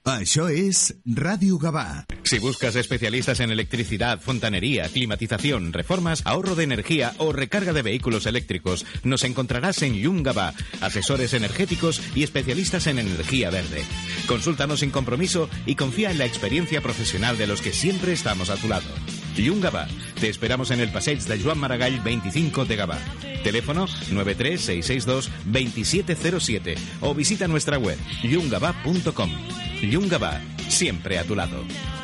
Això es Radio Gavà. Si buscas especialistas en electricidad, fontanería, climatización, reformas, ahorro de energía o recarga de vehículos eléctricos, nos encontrarás en Llum Gavà, asesores energéticos y especialistas en energía verde. Consúltanos sin compromiso y confía en la experiencia profesional de los que siempre estamos a tu lado. Llum Gavà. Te esperamos en el Passeig de Joan Maragall 25 de Gavà. Teléfono 936622707 o visita nuestra web llumgavà.com. Llum Gavà, siempre a tu lado.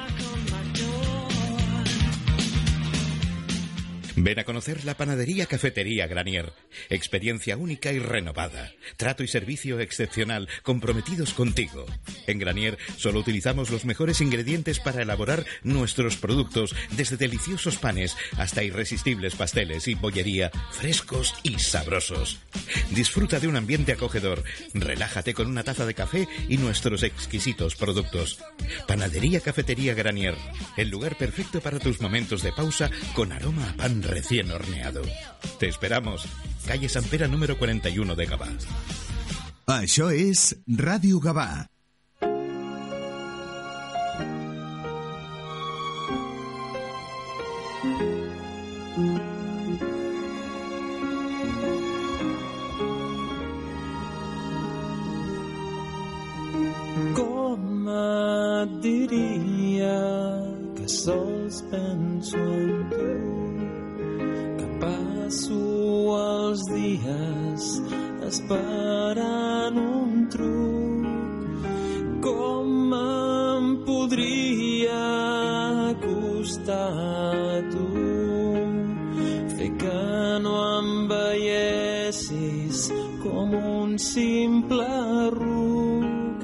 Ven a conocer la panadería Cafetería Granier. Experiencia única y renovada. Trato y servicio excepcional, comprometidos contigo. En Granier solo utilizamos los mejores ingredientes para elaborar nuestros productos, desde deliciosos panes hasta irresistibles pasteles y bollería, frescos y sabrosos. Disfruta de un ambiente acogedor. Relájate con una taza de café y nuestros exquisitos productos. Panadería Cafetería Granier. El lugar perfecto para tus momentos de pausa con aroma a pan recién horneado. Te esperamos. Calle Sant Pere número 41 de Gavà. Això és Ràdio Gavà. Com et diria que sols penso en tu, que passo els dies esperant un truc. Com em podria costar a tu fer que no em veiessis com un simple ruc?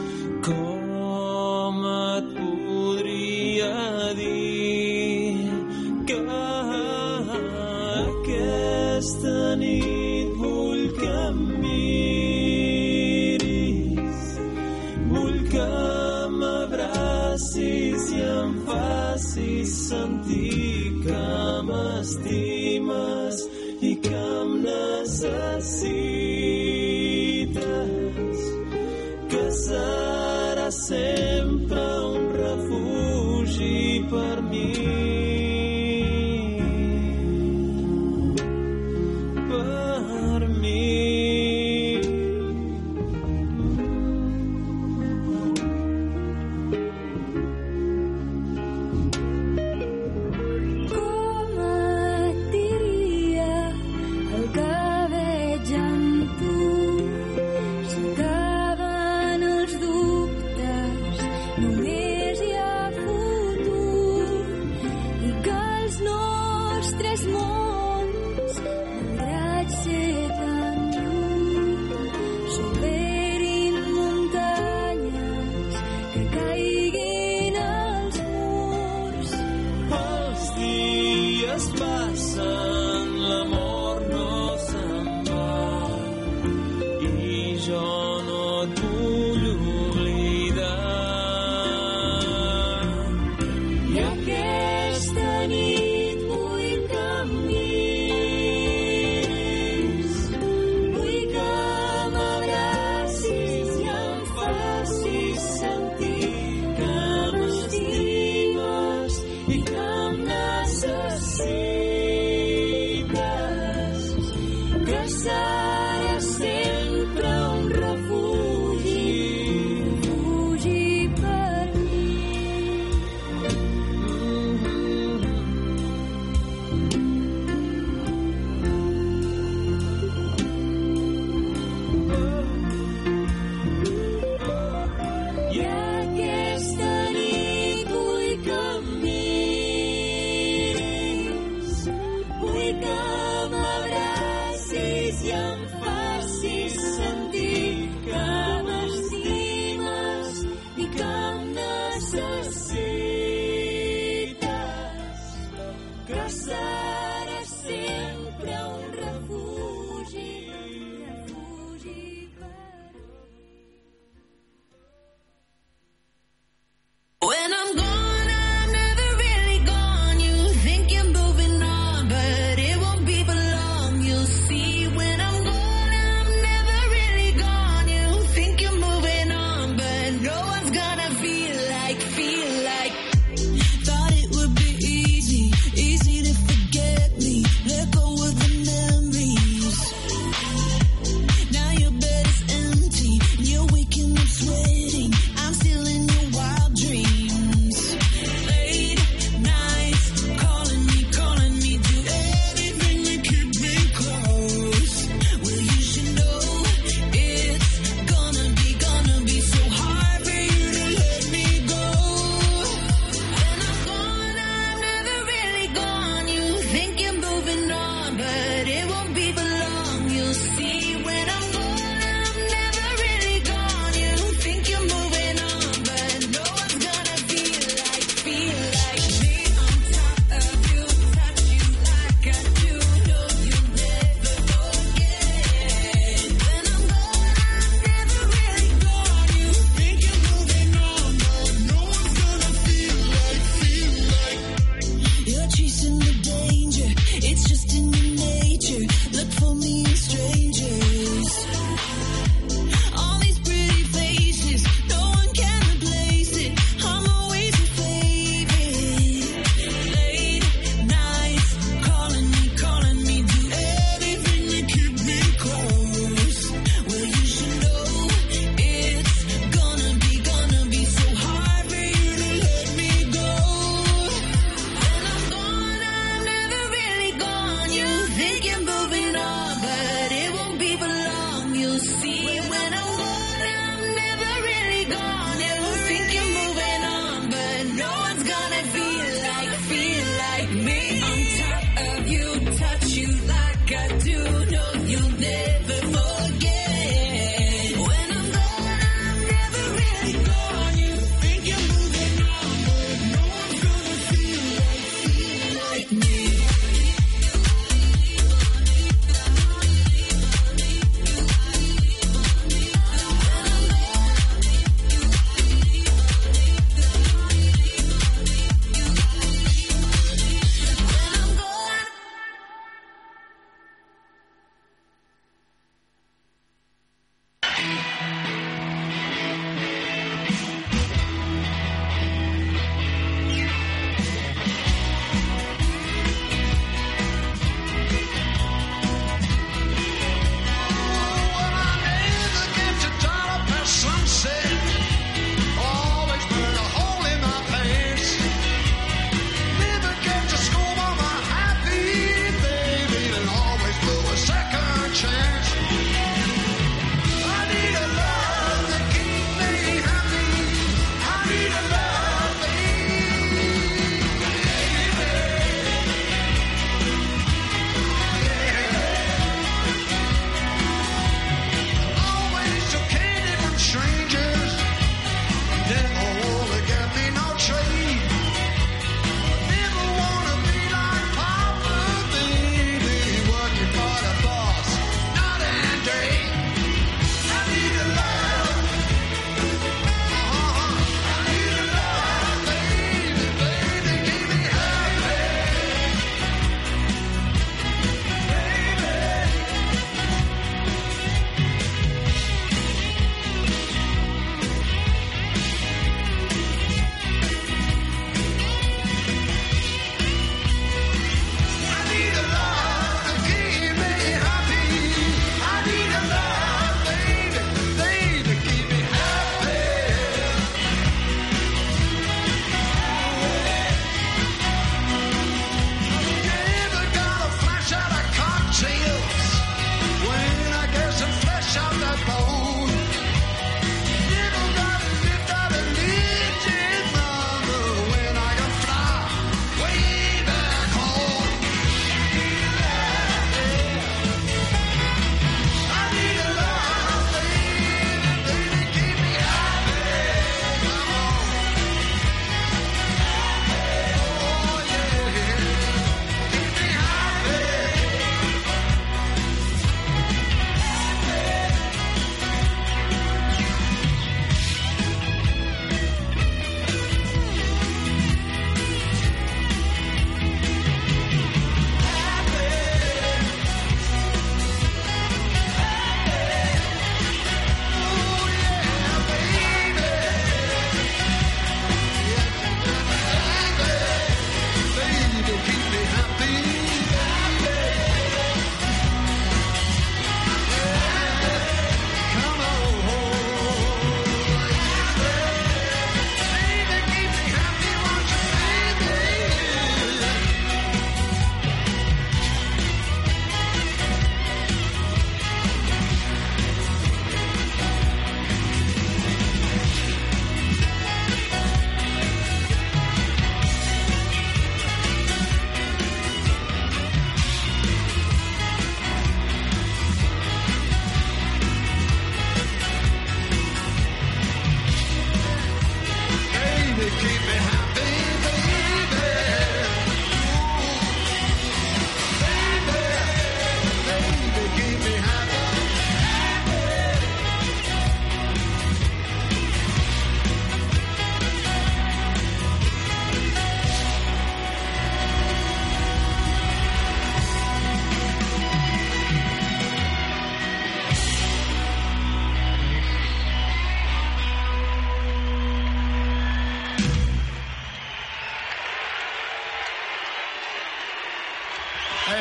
Com et podria dir que aquesta nit vull que em miris, vull que m'abracis i em facis sentir que m'estimes i que em necessites, que serà sempre un refugi per mi.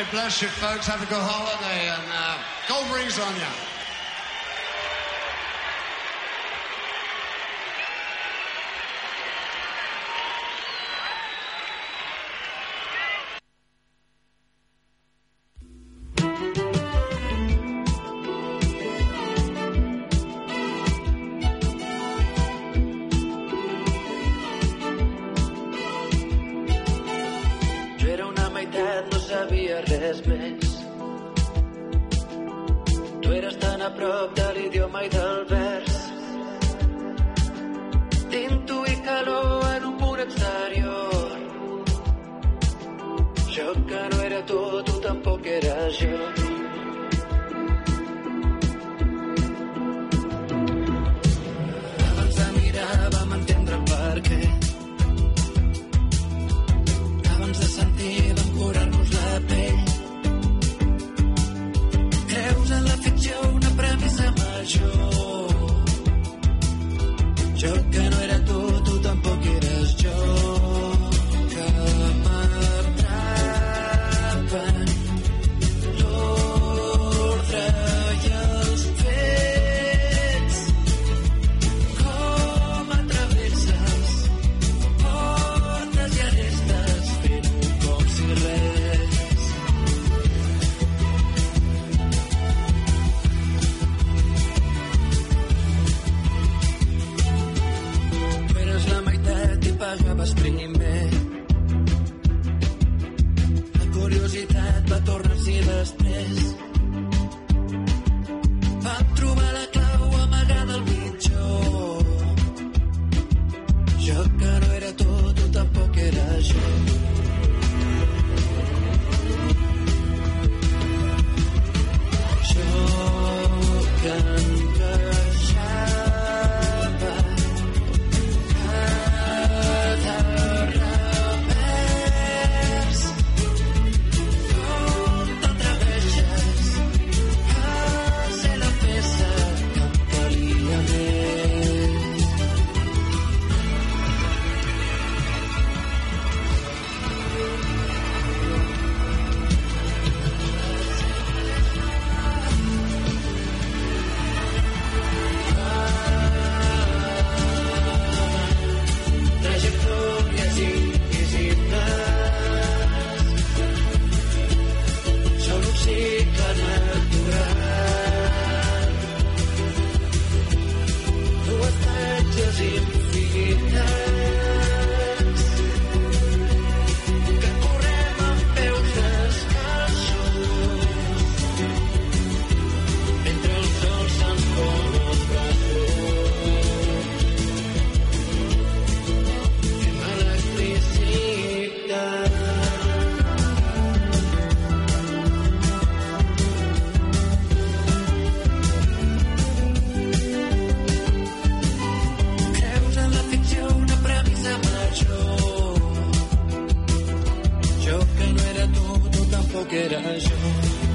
God bless you, folks. Have a good holiday and go breeze on you. Res més. Tu eres tan a prop de l'idioma i del vers. T'intuï calor en un punt exterior. Jo que no era tu, tu tampoc eres jo. Abans de mirar vam entendre el per què. Abans de sentir vam curar-nos la pell. Creus en la ficció una premissa major. Jo que no era tu, tu tampoc eres jo. Que m'atrapen l'ordre i els fets. Com atravesses portes i arestes fent com si res. Tu eres la meitat i pagaves primer. La curiositat va tornar-s'hi després. Vam trobar la clau amagada al mitjó. Jo que no era tu, tu tampoc eres jo. Jo que encaixava cada revers. Com t'atreveixes a ser la peça que em calia més. Trajectòries invisibles són un cicle natural. Dues platges infinites que correm amb peus descalços mentre el sol se'ns pon als braços. Fem electricitat. Creus en la ficció una premissa major. Jo que no era tu, tu tampoc eres jo.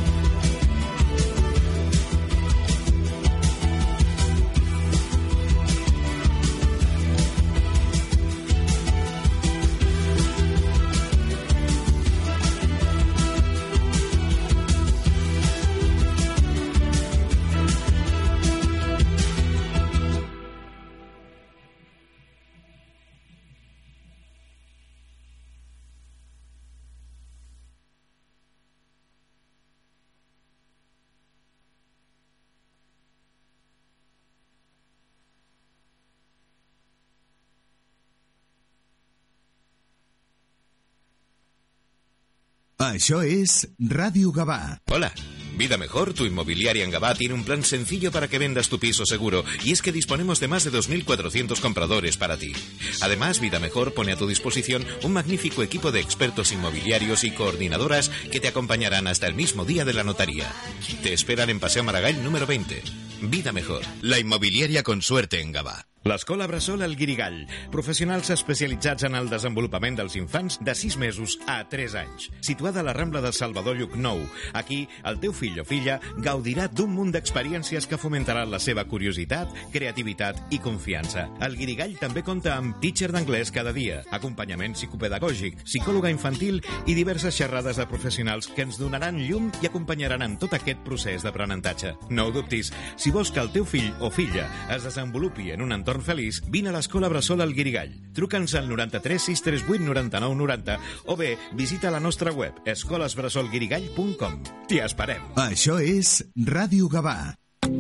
Això es Radio Gavà. Hola. Vida Mejor, tu inmobiliaria en Gavà, tiene un plan sencillo para que vendas tu piso seguro, y es que disponemos de más de 2.400 compradores para ti. Además, Vida Mejor pone a tu disposición un magnífico equipo de expertos inmobiliarios y coordinadoras que te acompañarán hasta el mismo día de la notaría. Te esperan en Paseo Maragall número 20. Vida Mejor, la inmobiliaria con suerte en Gavà. L'Escola Bressol El Guirigall. Professionals especialitzats en el desenvolupament dels infants de 6 mesos a 3 anys. Situada a la Rambla de Salvador Llucnou. Aquí, el teu fill o filla gaudirà d'un munt d'experiències que fomentaran la seva curiositat, creativitat i confiança. El Guirigall també compta amb teacher d'anglès cada dia, acompanyament psicopedagògic, psicòloga infantil i diverses xerrades de professionals que ens donaran llum i acompanyaran en tot aquest procés d'aprenentatge. No ho dubtis, si vols que el teu fill o filla es desenvolupi en un entorn feliç, vine a l'Escola Bressol El Guirigall. Truca'ns al 93 638 99 90 o bé visita la nostra web escolasbressolguirigall.com. T'hi esperem. Això és Ràdio Gavà.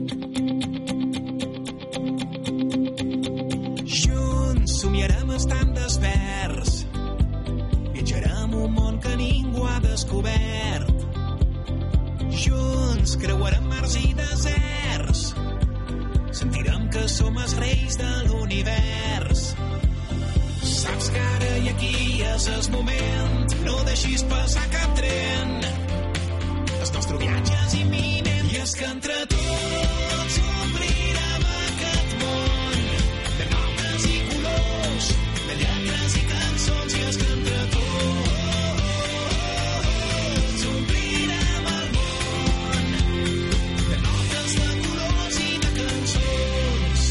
Junts somiarem estant desperts, viatjarem un món que ningú ha descobert. Junts creuarem mars i deserts, sentirem que som els reis de l'univers. Saps que ara i aquí és el moment, no deixis passar cap tren. El nostre viatge és imminent i és que entre tots omplirem aquest món de notes i colors, de lletres i cançons, i és que entre tots omplirem el món de notes, de colors i de cançons.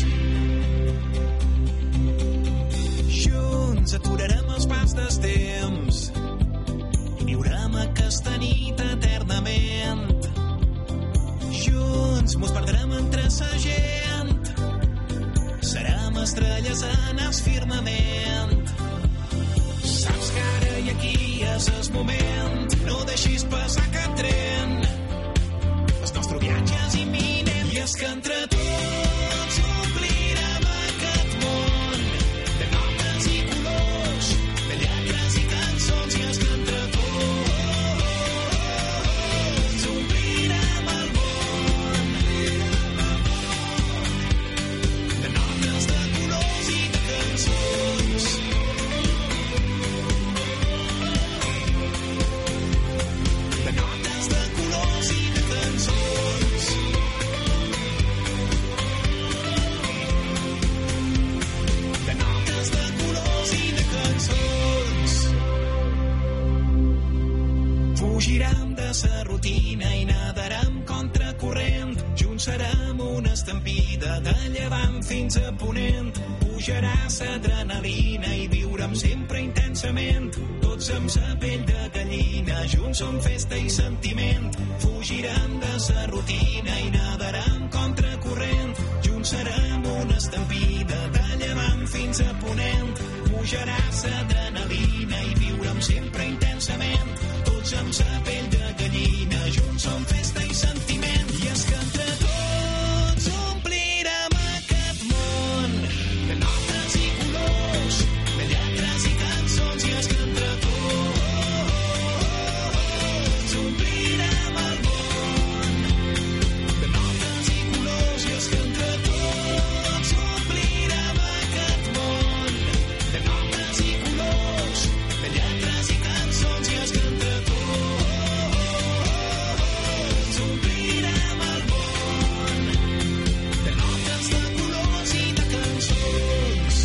Junts aturarem els pas dels temps i viurem aquesta nit eternament. Junts mos perdrem entre sa gent, serem estrelles en el firmament. Saps que ara i aquí és el moment, no deixis passar cap tren. El nostre viatge és imminent i és que entre tots omplirem aquest món de notes i colors, de lletres i cançons, i és que entre tots omplirem el món de notes, de colors i de cançons. De notes, de colors i de cançons. De notes, de colors i de cançons. Fugirem de sa rutina i nadarem contracorrent. Junts serem una estampida de llevant fins a ponent. Pujarà l'adrenalina i viurem sempre intensament. Tots amb sa pell de gallina, junts som festa i sentiment. Fugirem de sa rutina i nadarem contracorrent. Junts serem una estampida de llevant fins a ponent. Pujarà l'adrenalina i viurem sempre intensament. Tots amb sa pell de gallina, junts som festa i sentiment. I és que entre tots omplirem aquest món de notes i colors, de lletres i cançons, i és que entre tots omplirem el món de notes i colors, i és que entre tots omplirem aquest món de notes i colors, de lletres i cançons, i és que entre tots omplirem el món de notes, de colors i de cançons.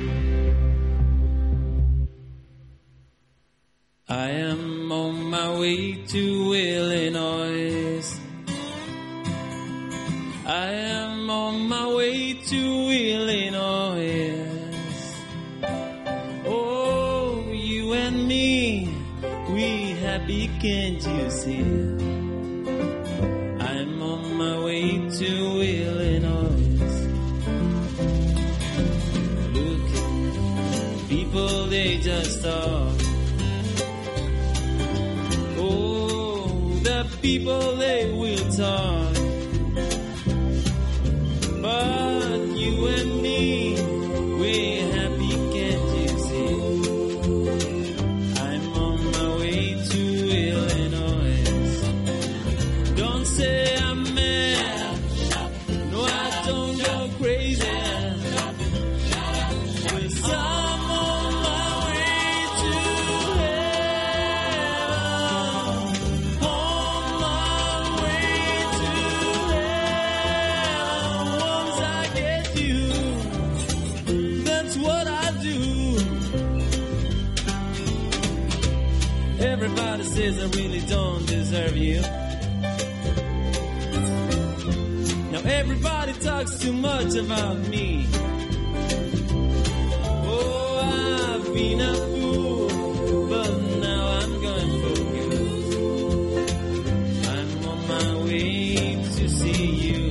I am on my way to Illinois. I am on my way to Illinois. Oh, you and me, we happy, can't you see? I'm on my way to Illinois. Look, people, they just talk. Oh, the people, they will talk. But you and me, we're happy, can't you see? I'm on my way to Illinois. Don't say I'm mad. No, I don't go crazy. 'Cause I'm on my way to heaven. On my everybody says I really don't deserve you. Now everybody talks too much about me. Oh, I've been a fool, but now I'm going for good. I'm on my way to see you.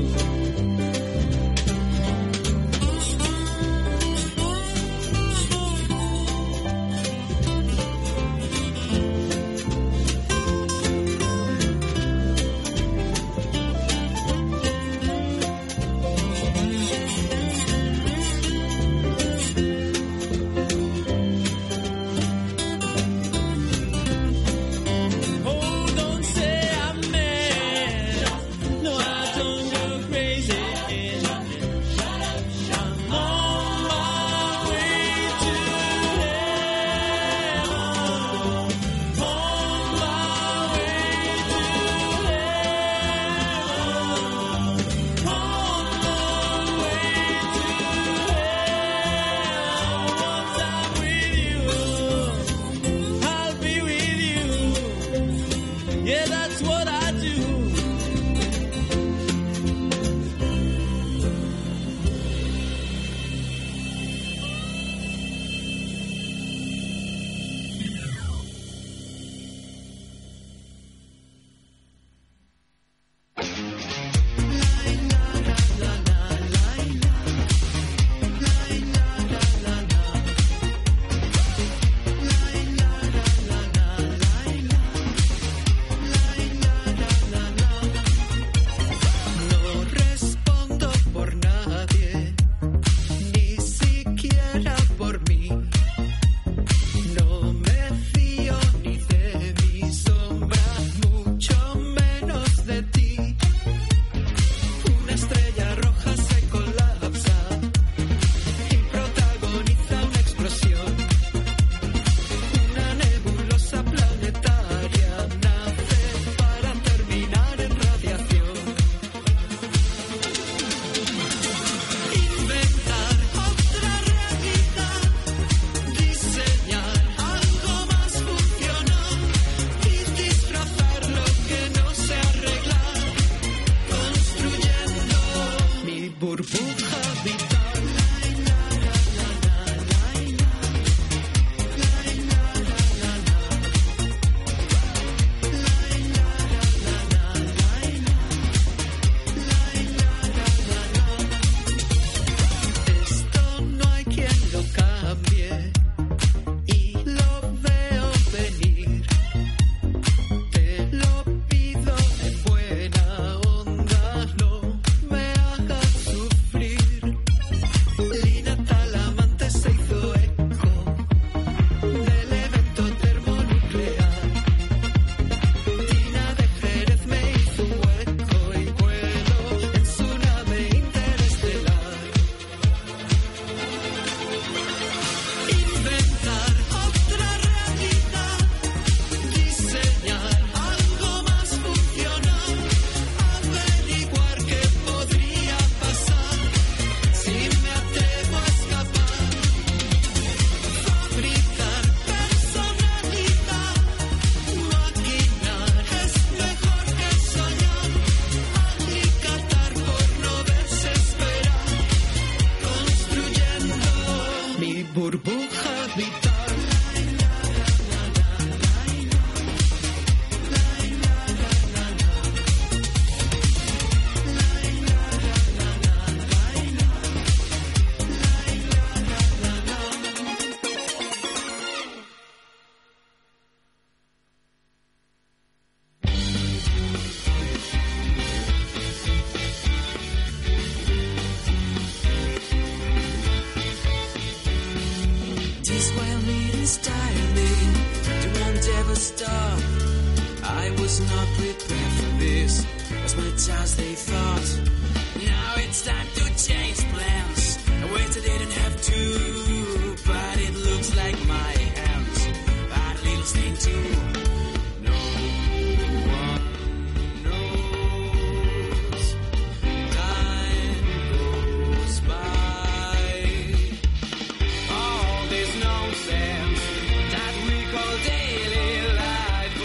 That we call daily life.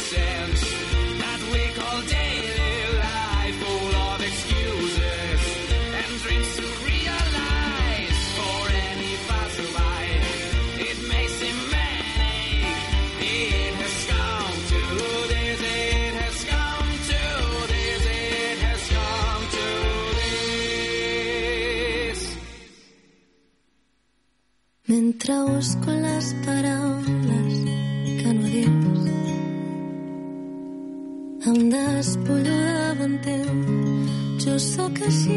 nonsense that we call daily life, full of excuses and dreams to realize for any passerby. It may seem manic, it has come to this, it has come to this, it has come to this. Mentre busco les paraules que no dius, em despullo davant teu, jo sóc així.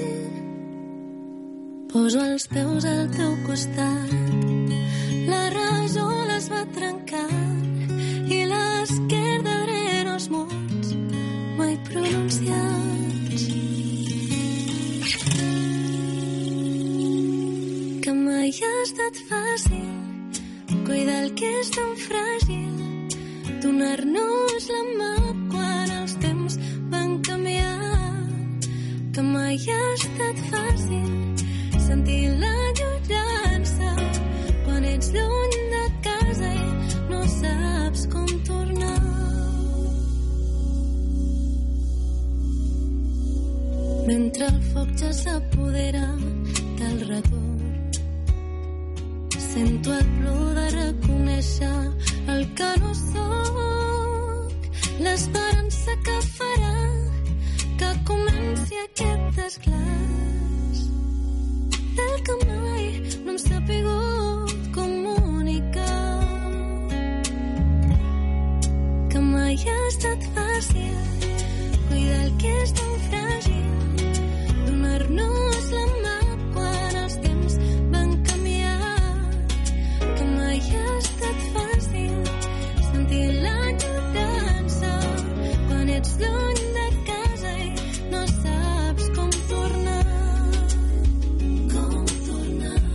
Poso els peus al teu costat, la rajola es va trencant i l'esquerda drena els mots mai pronunciats. Que mai ha estat fàcil cuidar el que és tan fràgil, donar-nos la mà quan els temps van canviar. Que mai ha estat fàcil sentir l'enyorança quan ets lluny de casa i no saps com tornar. Mentre el foc ja s'apodera del record, sento el plor de reconèixer el que no sóc, l'esperança que farà que comenci aquest desglaç del que mai no hem sapigut comunicar. Que mai ha estat fàcil cuidar el que és tan fràgil, donar-nos la mà quan els temps van canviar. Que mai ha estat fàcil sentir l'enyorança quan ets lluny de casa i no saps com tornar. Com tornar.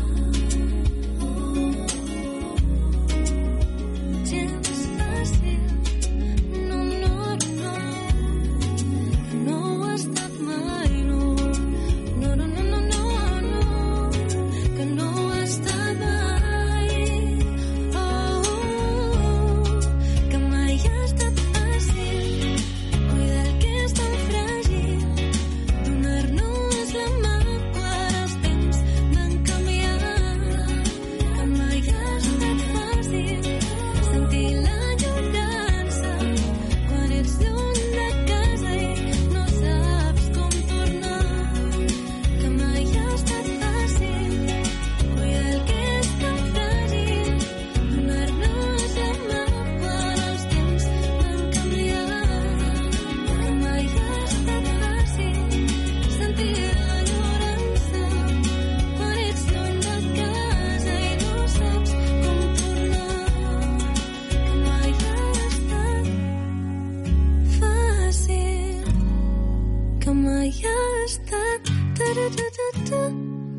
Gens fàcil. No, no, no. No ho ha estat mai, no. No, no, no, no, no, no. Que no ho ha estat mai. Oh, que mai ha estat fàcil cuidar el que és tan fràgil, donar-nos la mà quan els temps van canviar. Que mai ha estat fàcil sentir l'enyorança quan ets lluny de casa i no saps com tornar. Que mai ha estat fàcil cuidar el que és tan fràgil, donar-nos la mà quan els temps van canviar. Que mai ha estat fàcil sentir l'enyorança quan ets lluny de casa i no saps com tornar. Que mai ha estat fàcil. Que mai ha estat fàcil.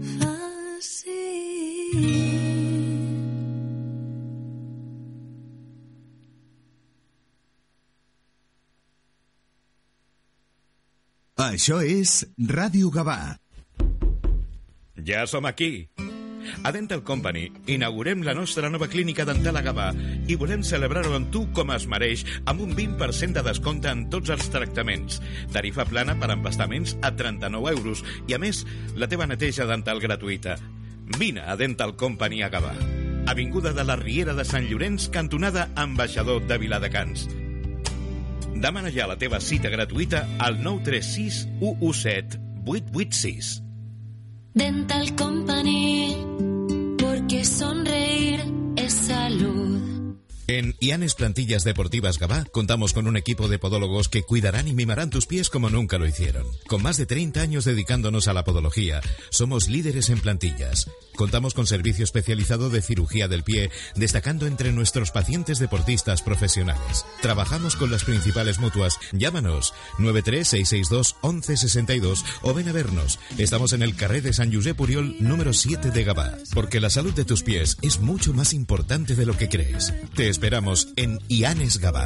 Això és Ràdio Gavà. Ja som aquí. A Dental Company inaugurem la nostra nova clínica dental a Gavà i volem celebrar-ho amb tu com es mereix, amb un 20% de descompte en tots els tractaments. Tarifa plana per embastaments a 39 euros i, a més, la teva neteja dental gratuïta. Vine a Dental Company a Gavà. Avinguda de la Riera de Sant Llorenç, cantonada Ambaixador de Viladecans. Demana ja la teva cita gratuïta al 936 117 886. Dental Company, porque sonreír es salud. En Ianes Plantillas Deportivas Gavà contamos con un equipo de podólogos que cuidarán y mimarán tus pies como nunca lo hicieron. Con más de 30 años dedicándonos a la podología, somos líderes en plantillas. Contamos con servicio especializado de cirugía del pie, destacando entre nuestros pacientes deportistas profesionales. Trabajamos con las principales mutuas. Llámanos 936621162 o ven a vernos. Estamos en el carrer de Sant Josep Oriol, número 7 de Gavà. Porque la salud de tus pies es mucho más importante de lo que crees. Te esperamos en Ianes Gavà.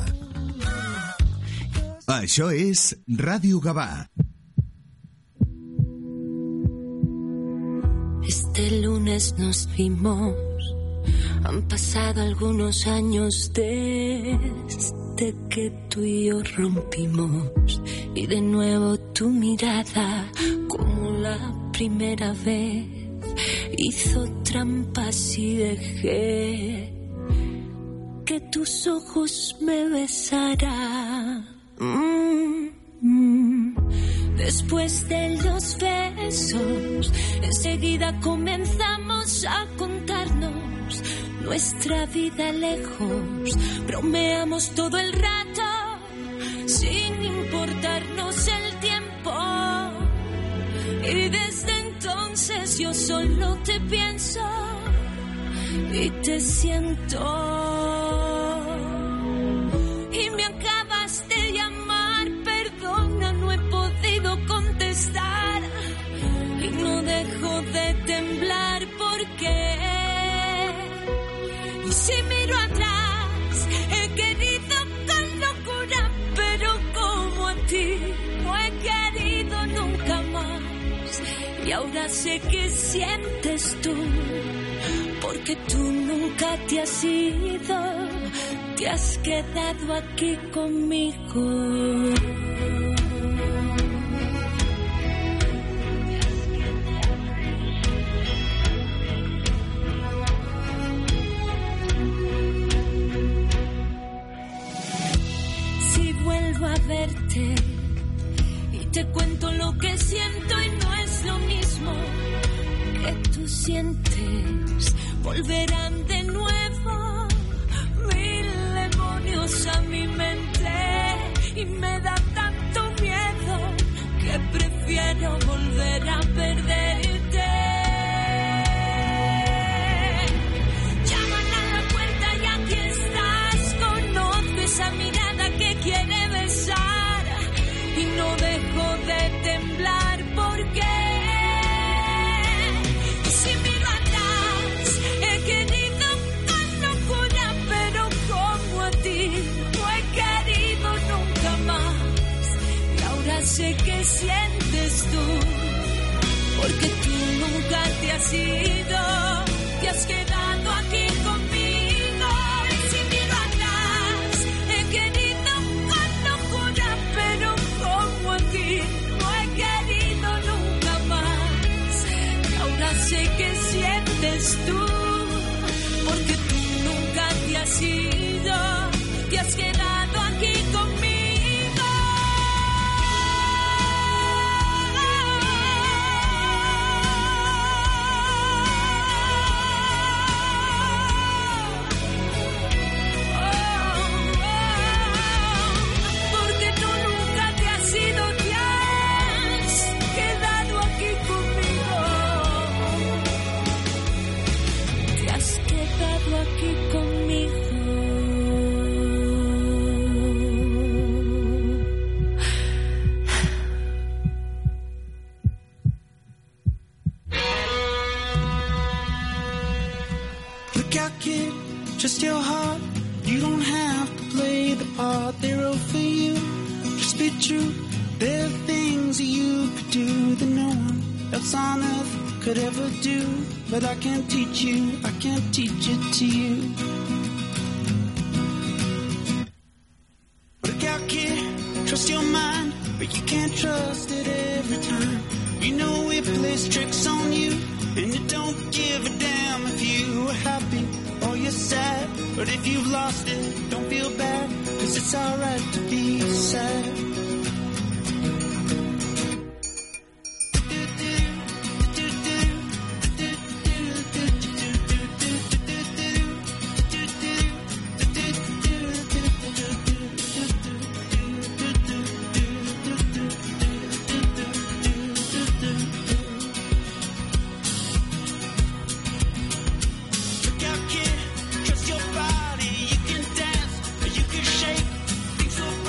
Això és Ràdio Gavà. Este lunes nos vimos, han pasado algunos años desde desde que tú y yo rompimos y de nuevo tu mirada como la primera vez hizo trampas y dejé que tus ojos me besaran. Después de los besos, enseguida comenzamos a contarnos nuestra vida lejos. Bromeamos todo el rato, sin importarnos el tiempo. Y desde entonces yo solo te pienso y te siento. Y me acabas de llamar, perdona, no he podido contestar. Y no dejo de temblar porque... Y si miro atrás, he querido con locura, pero como a ti no he querido nunca más. Y ahora sé que sientes tú, porque tú nunca te has ido, te has quedado aquí conmigo. Si vuelvo a verte y te cuento lo que siento y no es lo mismo que tú sientes, volverán de nuevo mil demonios a mi mente y me da tanto miedo que prefiero volver a perderte. Llaman a la puerta y aquí estás, conozco esa mirada que quiere besar y no dejo de temblar porque... Sé que sientes tú, porque tú nunca te has ido, te has quedado aquí conmigo. Y si miro atrás, he querido con locura, pero como a ti no he querido nunca más. Y ahora sé que sientes tú, porque tú nunca te has ido, te has quedado aquí conmigo. Just your heart, you don't have to play the part they wrote for you. Just be true, there are things that you could do that no one else on earth could ever do. But I can't teach you, I can't teach it to you. Look out, kid, trust your mind, but you can't trust it every time. You know it plays tricks on you, and you don't give a damn if you are happy or you're sad. But if you've lost it, don't feel bad, 'cause it's alright to be sad. So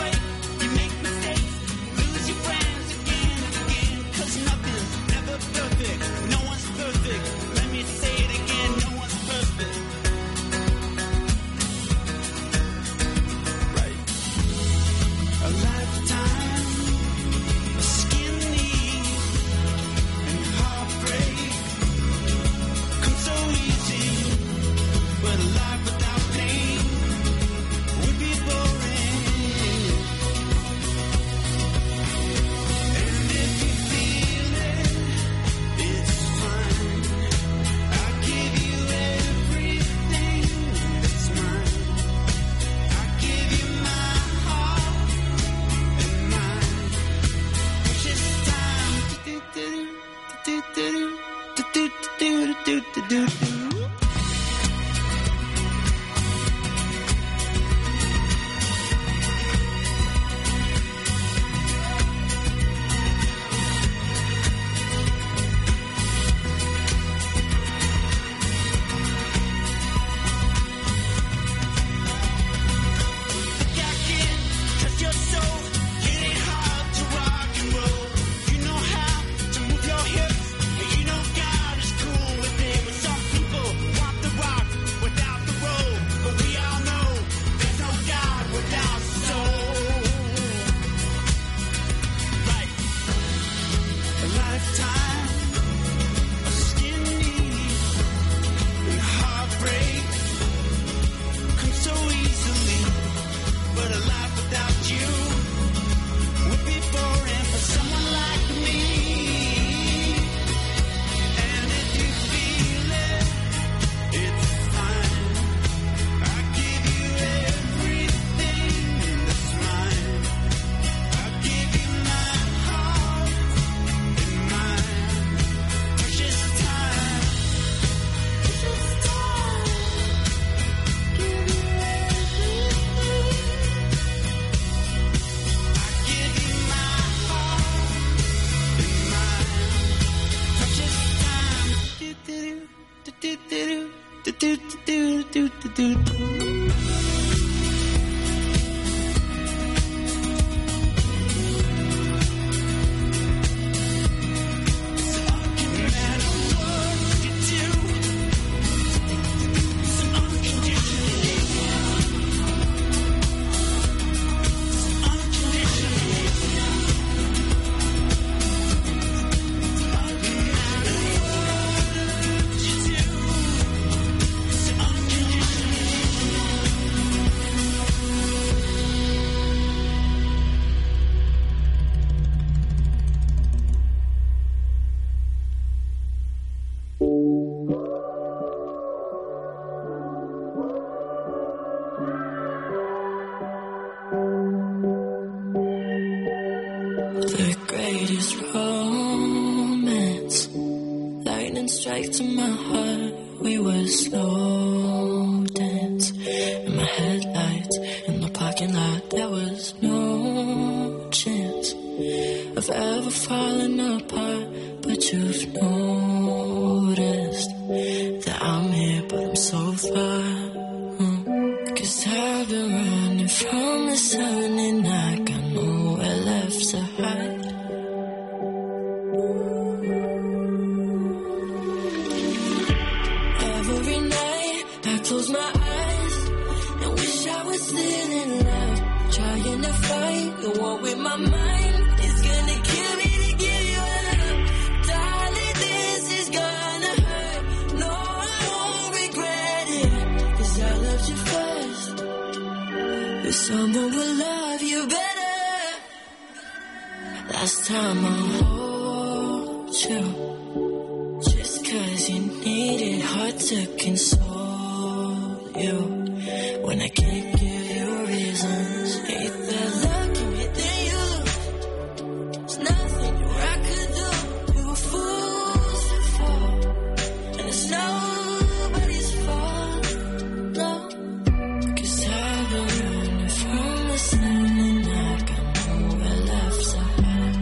The greatest romance. Lightning strike to my heart. We were slow dance. In my headlights, in the parking lot, there was no chance of ever falling apart. But you've noticed that I'm here, but I'm so far. 'Cause I've been running from the sun and I got nowhere left to hide. Every night I close my eyes and wish I was still in love, trying to fight the war with my mind. It's gonna kill me to give you up, darling. This is gonna hurt. No, I won't regret it, 'cause I loved you first. But someone will love you better. Last time I hold you, just 'cause you needed hard to console you. When I can't give you reasons, hate the luck and hate the you. There's nothing more I could do. We were fools to fall, and it's nobody's fault, no. 'Cause I've been running from the sun and I got nowhere left to hide.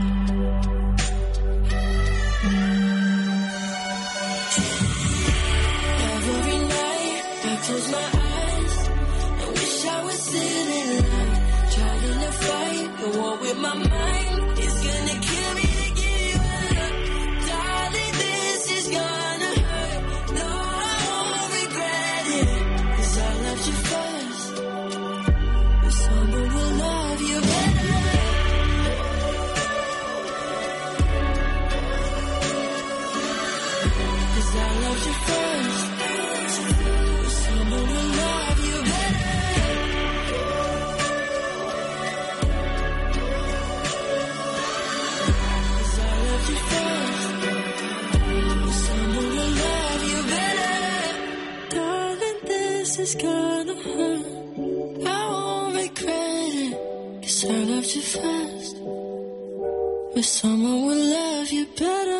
Every night I close my eyes and wish I was still in love, trying to fight the war with my mind. It's gonna kill me to give you up, darling. This is gonna hurt. No, I won't regret it, 'cause I loved you first. But someone will love you better. 'Cause I loved you first. But someone will love you better. 'Cause I loved you first. But someone will love you better. Darling, this is gonna hurt. I won't regret it, 'cause I loved you first. But someone will love you better.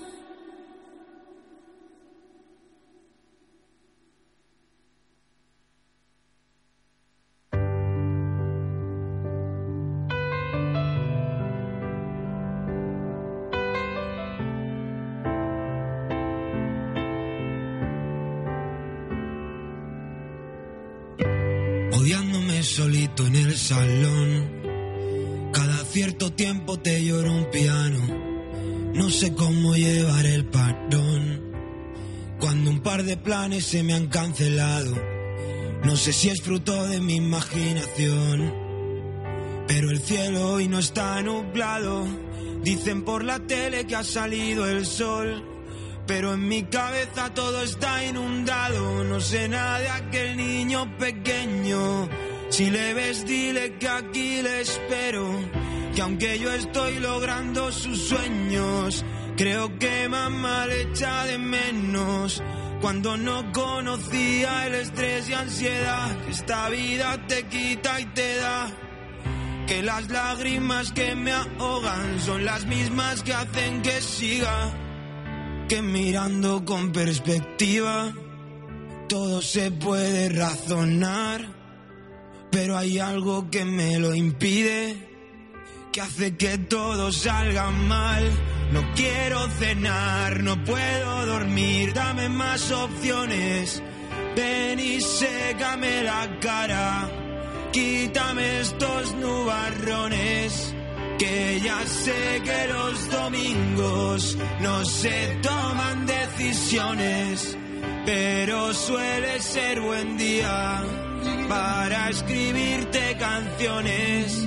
Odiándome solito en el salón. Cada cierto tiempo te lloro un piano. No sé cómo llevar el perdón cuando un par de planes se me han cancelado. No sé si es fruto de mi imaginación, pero el cielo hoy no está nublado. Dicen por la tele que ha salido el sol, pero en mi cabeza todo está inundado. No sé nada de aquel niño pequeño. Si le ves, dile que aquí le espero, que aunque yo estoy logrando sus sueños, creo que mamá le echa de menos. Cuando no conocía el estrés y ansiedad que esta vida te quita y te da, que las lágrimas que me ahogan son las mismas que hacen que siga, que mirando con perspectiva todo se puede razonar, pero hay algo que me lo impide, que hace que todo salga mal. No quiero cenar, no puedo dormir, dame más opciones. Ven y sécame la cara, quítame estos nubarrones, que ya sé que los domingos no se toman decisiones, pero suele ser buen día para escribirte canciones.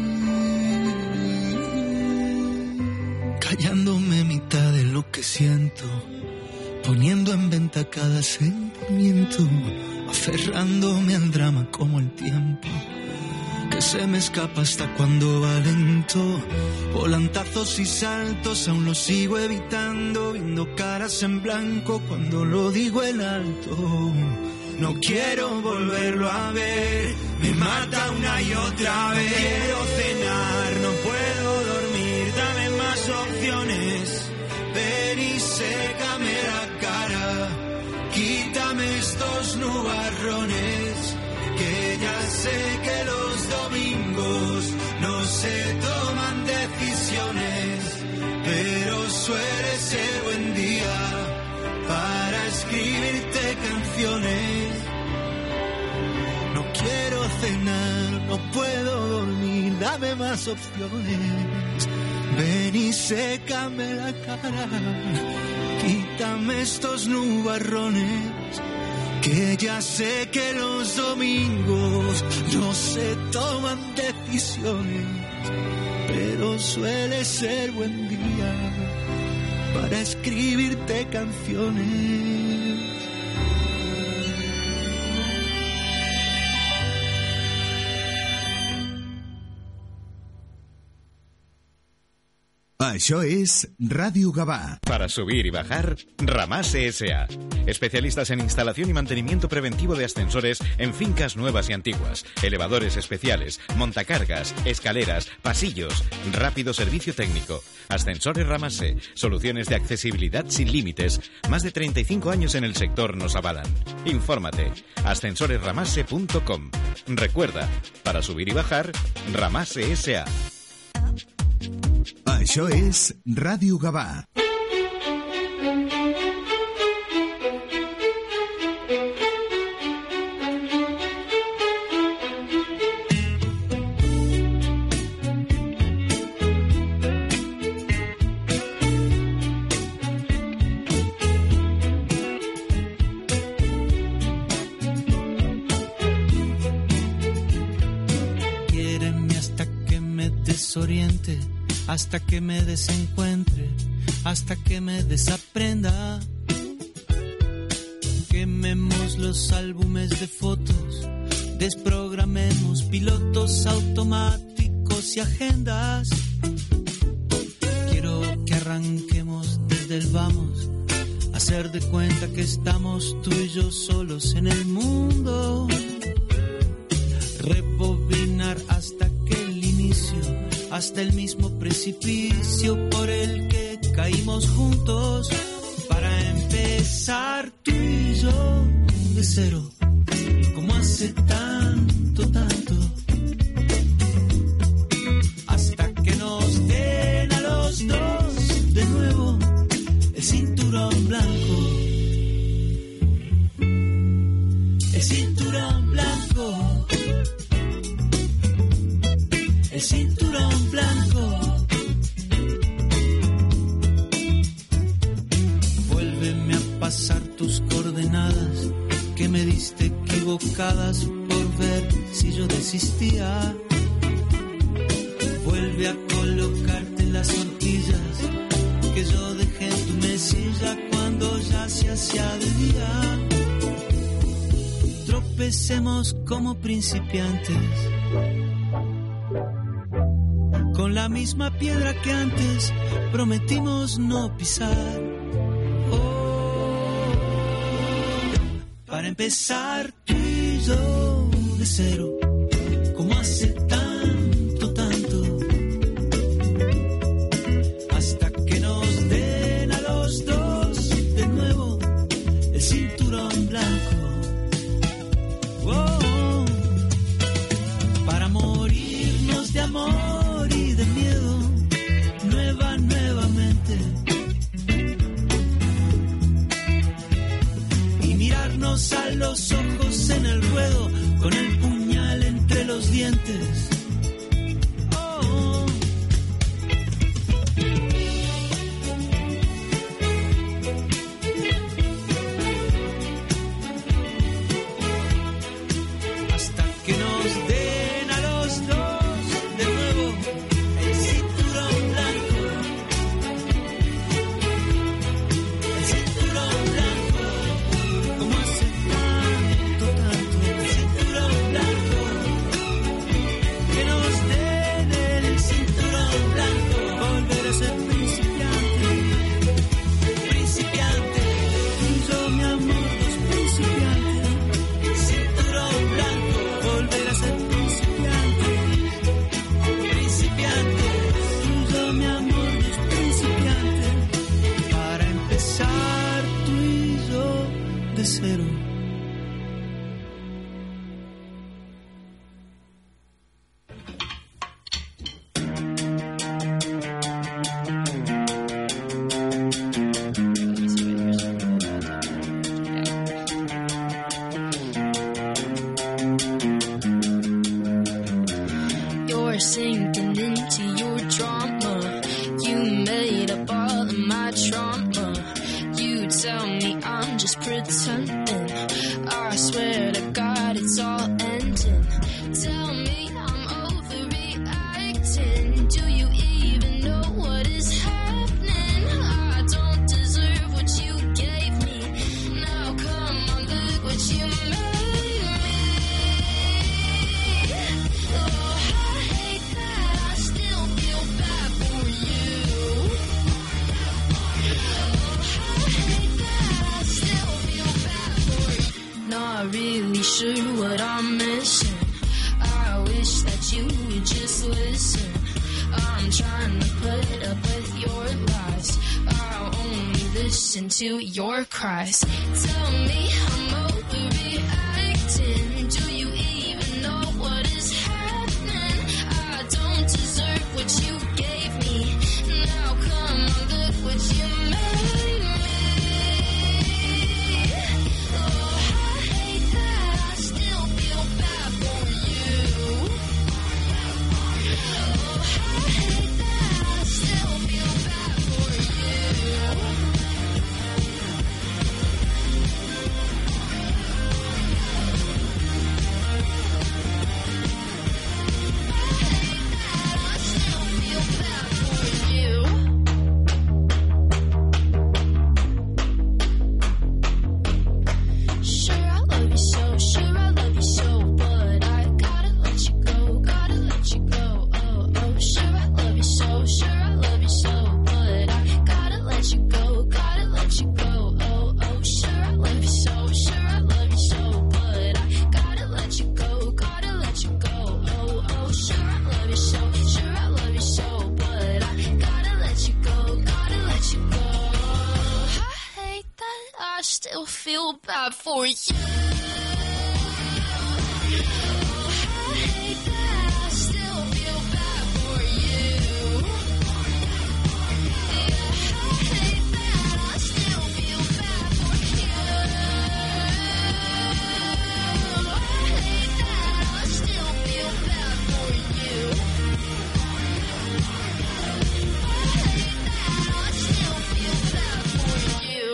Callándome mitad de lo que siento, poniendo en venta cada sentimiento, aferrándome al drama como el tiempo, que se me escapa hasta cuando va lento. Volantazos y saltos aún los sigo evitando, viendo caras en blanco cuando lo digo en alto. No quiero volverlo a ver, me mata una y otra vez. No quiero cenar, no puedo dormir, dame sé que los domingos no se toman decisiones, pero suele ser buen día para escribirte canciones. No quiero cenar, no puedo dormir, dame más opciones. Ven y sécame la cara, quítame estos nubarrones, que ya sé que los domingos no se toman decisiones, pero suele ser buen día para escribirte canciones. Això és Ràdio Gavà. Para subir y bajar, Ramase S.A. Especialistas en instalación y mantenimiento preventivo de ascensores en fincas nuevas y antiguas, elevadores especiales, montacargas, escaleras, pasillos, rápido servicio técnico. Ascensores Ramase, soluciones de accesibilidad sin límites. Más de 35 años en el sector nos avalan. Infórmate, ascensoresramase.com. Recuerda, para subir y bajar, Ramase S.A. Això és Ràdio Gavà. Quiéreme hasta que me desoriente, hasta que me desencuentre, hasta que me desaprenda. Quememos los álbumes de fotos, desprogramemos pilotos automáticos y agendas. Quiero que arranquemos desde el vamos, hacer de cuenta que estamos tú y yo solos en el mundo. Rebobinar hasta que el inicio, hasta el mismo precipicio por el que caímos juntos, para empezar tú y yo de cero, como hace tanto, hasta que nos den a los dos de nuevo el cinturón blanco, el cinturón blanco, el cinturón blanco. Vuélveme a pasar tus coordenadas que me diste equivocadas por ver si yo desistía. Vuelve a colocarte las horquillas que yo dejé en tu mesilla cuando ya se hacía de día. Tropecemos como principiantes con la misma piedra que antes prometimos no pisar. Oh, para empezar tú y yo de cero, como hace tanto, hasta que nos den a los dos de nuevo el cinturón blanco. Oh, para morirnos de amor y de miedo, nuevamente, y mirarnos a los ojos en el ruedo, con el puñal entre los dientes. you're sinking into your drama. You made up all of my trauma. You tell me I'm just pretending. I swear to God it's all ending. Tell me I'm overreacting. Do you even know what is happening? I don't deserve what you gave me. Now come on, look what you made me. Oh, I hate that I still feel bad for you. Oh, I hate that I still feel bad for you. Not really sure what I'm missing. I wish that you would just listen. I'm trying to put up with your lies. I'll only listen to your cries. Tell me I'm overreacting. Do you even know what is happening? I don't deserve what you gave me. Now come on, look what you made me. Oh, I hate that I still feel bad for you. Oh, I hate that I still feel bad for you. I still feel bad for you. Sure, I love you so, sure, I love you so, but I gotta let you go, gotta let you go. Oh, oh, sure, I love you so, sure, I love you so, but I gotta let you go, gotta let you go. Oh, oh, sure, I love you so, sure, I love you so, but I gotta let you go, gotta let you go. Oh, oh, sure, I love you so, sure, I love you so, but I gotta let you go, gotta let you go. I hate that I still feel bad for you. I hate that I still feel bad for you. Yeah, I hate that I still feel bad for you. I hate that I still feel bad for you. I hate that I still feel bad for you.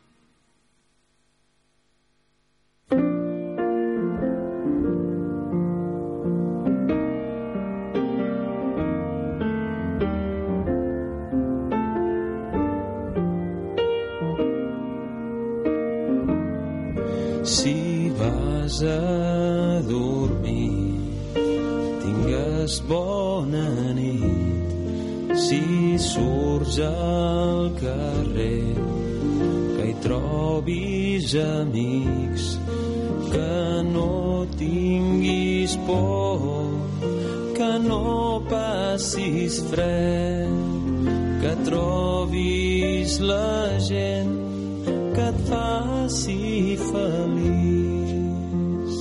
Si vas a dormir, tingues bona nit. Si surts al carrer, que hi trobis amics. Que no tinguis por, que no passis fred, que trobis la gent que et faci feliç.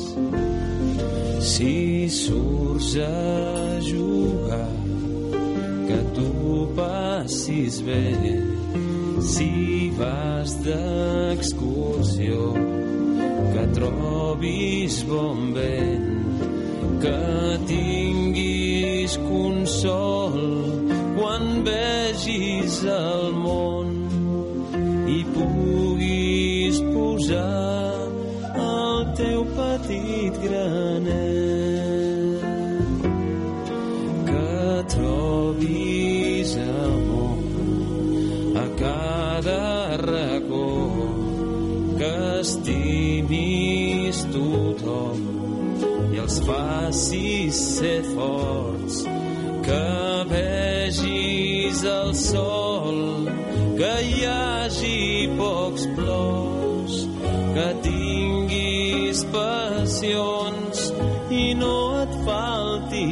Si surts a jugar, que tu passis bé. Si vas d'excursió, que trobis bon vent, que tinguis consol quan vegis el món i puguis posar el teu petit granet, que trobis amor a cada racó, que estimis tothom i els facis ser forts, que vegis el sol, que hi hagi pocs plors, que tinguis passions i no et falti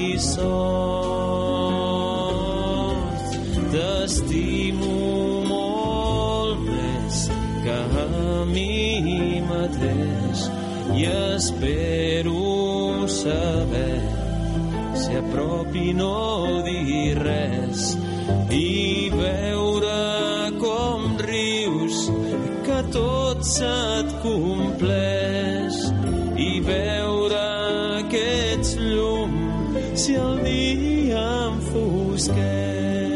sort. T'estimo molt més que a mi mateix i espero saber si a prop i no dir res i veure com rius, que tot se't compleix i veure que ets llum si el dia i enfosquet.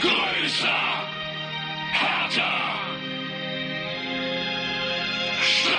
Größer, härter,